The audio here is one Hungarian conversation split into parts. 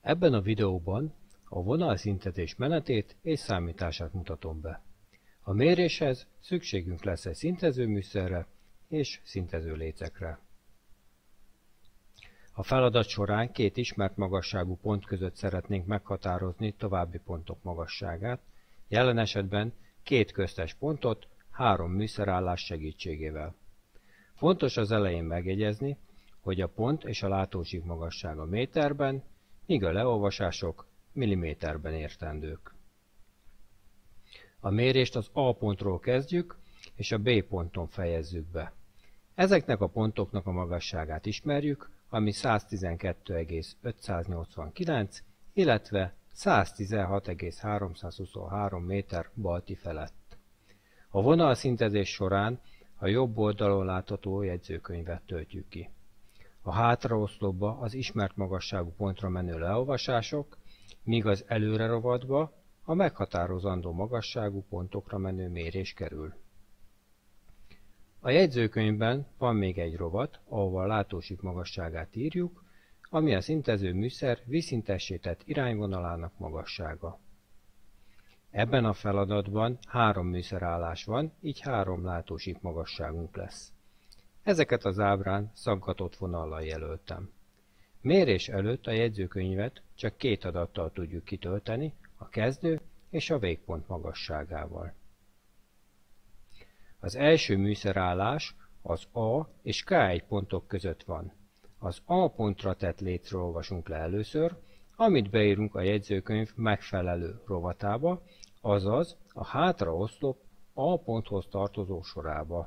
Ebben a videóban a vonalszintetés menetét és számítását mutatom be. A méréshez szükségünk lesz egy szintezőműszerre és szintezőlécekre. A feladat során két ismert magasságú pont között szeretnénk meghatározni további pontok magasságát, jelen esetben két köztes pontot 3 műszerállás segítségével. Fontos az elején megjegyezni, hogy a pont és a látósík magassága méterben, míg a leolvasások milliméterben értendők. A mérést az A pontról kezdjük, és a B ponton fejezzük be. Ezeknek a pontoknak a magasságát ismerjük, ami 112,589, illetve 116,323 méter balti felett. A vonalszintezés során a jobb oldalon látható jegyzőkönyvet töltjük ki. A hátraoszlopba az ismert magasságú pontra menő leolvasások, míg az előre rovatba a meghatározandó magasságú pontokra menő mérés kerül. A jegyzőkönyvben van még egy rovat, ahova a látósík magasságát írjuk, ami a szintező műszer vízszintessé irányvonalának magassága. Ebben a feladatban 3 műszerállás van, így 3 látósík magasságunk lesz. Ezeket az ábrán szaggatott vonallal jelöltem. Mérés előtt a jegyzőkönyvet csak 2 adattal tudjuk kitölteni, a kezdő és a végpont magasságával. Az első műszerállás az A és K1 pontok között van. Az A pontra tett lécről olvasunk le először, amit beírunk a jegyzőkönyv megfelelő rovatába, azaz a hátraoszlop A ponthoz tartozó sorába.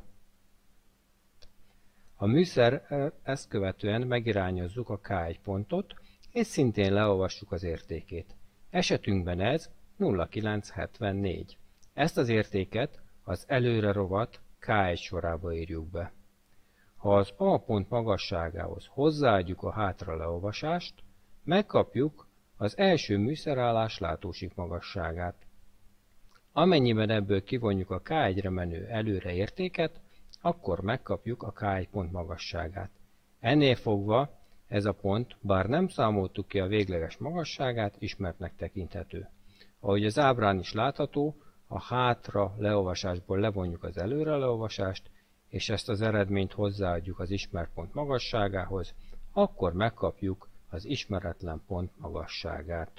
A műszer ezt követően megirányozzuk a K1 pontot, és szintén leolvassuk az értékét. Esetünkben ez 0,974. Ezt az értéket az előre rovat K1 sorába írjuk be. Ha az A pont magasságához hozzáadjuk a hátra leolvasást, megkapjuk az első műszerállás látósík magasságát. Amennyiben ebből kivonjuk a K1-re menő előre értéket, akkor megkapjuk a K1 pont magasságát. Ennél fogva ez a pont, bár nem számoltuk ki a végleges magasságát, ismertnek tekinthető. Ahogy az ábrán is látható, a hátra leolvasásból levonjuk az előre leolvasást, és ezt az eredményt hozzáadjuk az ismert pont magasságához, akkor megkapjuk az ismeretlen pont magasságát.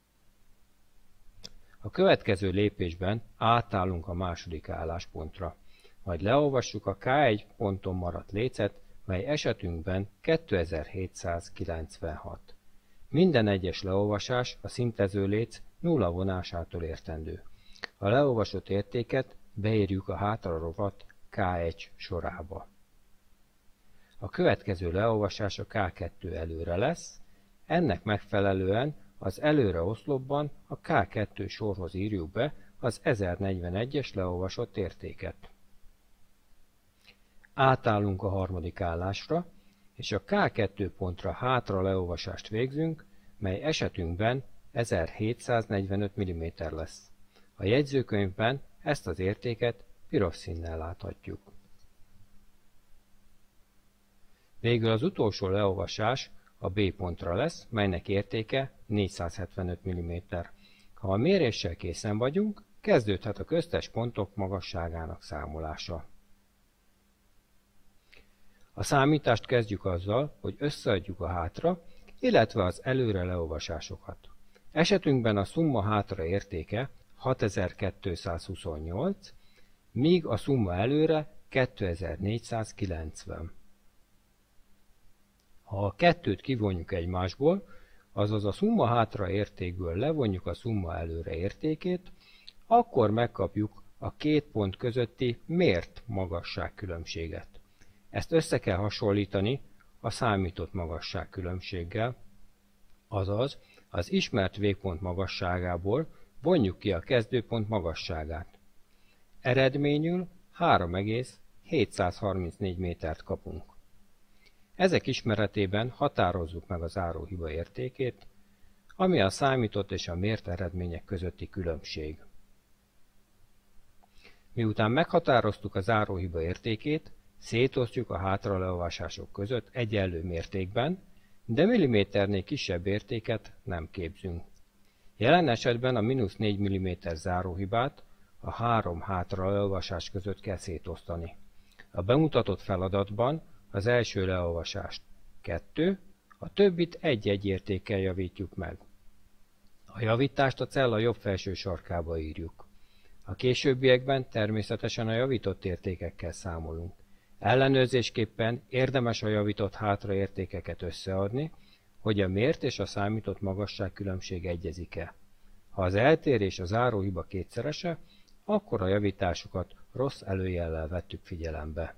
A következő lépésben átállunk a második álláspontra, majd leolvassuk a K1 ponton maradt lécet, mely esetünkben 2796. Minden egyes leolvasás a szintező léc nulla vonásától értendő. A leolvasott értéket beírjuk a hátra rovat K1 sorába. A következő leolvasás a K2 előre lesz, ennek megfelelően az előre oszlopban a K2 sorhoz írjuk be az 1041-es leolvasott értéket. Átállunk a harmadik állásra, és a K2 pontra hátra leolvasást végzünk, mely esetünkben 1745 mm lesz. A jegyzőkönyvben ezt az értéket piros színnel láthatjuk. Végül az utolsó leolvasás a B pontra lesz, melynek értéke 475 mm. Ha a méréssel készen vagyunk, kezdődhet a köztes pontok magasságának számolása. A számítást kezdjük azzal, hogy összeadjuk a hátra, illetve az előre leolvasásokat. Esetünkben a szumma hátra értéke 6228, míg a szumma előre 2490. Ha a kettőt kivonjuk egymásból, azaz a szumma hátra értékből levonjuk a szumma előre értékét, akkor megkapjuk a két pont közötti mért magasságkülönbséget. Ezt össze kell hasonlítani a számított magasságkülönbséggel, azaz az ismert végpont magasságából vonjuk ki a kezdőpont magasságát. Eredményül 3,734 métert kapunk. Ezek ismeretében határozzuk meg a záróhiba értékét, ami a számított és a mért eredmények közötti különbség. Miután meghatároztuk a záróhiba értékét, szétosztjuk a hátraleolvasások között egyenlő mértékben, de milliméternél kisebb értéket nem képzünk. Jelen esetben a -4 mm záróhibát a 3 hátra leolvasás között kell szétosztani. A bemutatott feladatban az első leolvasást 2, a többit 1-1 értékkel javítjuk meg. A javítást a cella jobb felső sarkába írjuk. A későbbiekben természetesen a javított értékekkel számolunk. Ellenőrzésképpen érdemes a javított hátraértékeket összeadni, hogy a mért és a számított magasság különbség egyezik-e. Ha az eltérés a záróhiba kétszerese, akkor a javításokat rossz előjellel vettük figyelembe.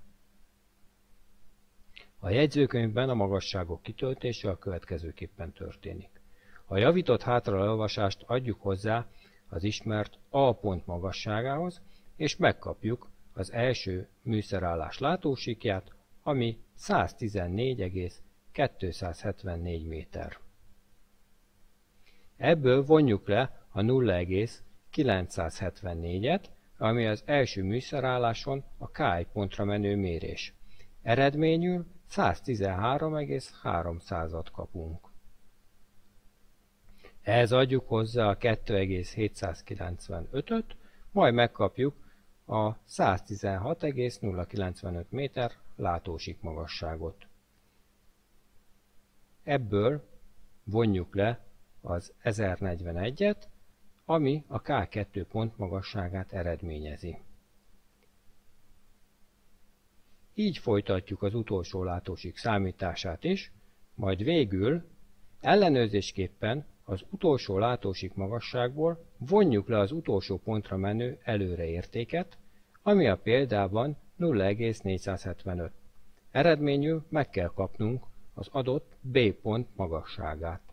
A jegyzőkönyvben a magasságok kitöltése a következőképpen történik. A javított hátraleolvasást adjuk hozzá az ismert A pont magasságához, és megkapjuk az első műszerállás látósíkját, ami 114,274 méter. Ebből vonjuk le a 0,974-et, ami az első műszerálláson a K1 pontra menő mérés. Eredményül 113,3-at kapunk. Ehhez adjuk hozzá a 2,795-öt, majd megkapjuk a 116,095 méter látósík magasságot. Ebből vonjuk le az 1041-et, ami a K2 pont magasságát eredményezi. Így folytatjuk az utolsó látósík számítását is, majd végül ellenőrzésképpen az utolsó látósík magasságból vonjuk le az utolsó pontra menő előreértéket, ami a példában 0,475. Eredményül meg kell kapnunk az adott B pont magasságát.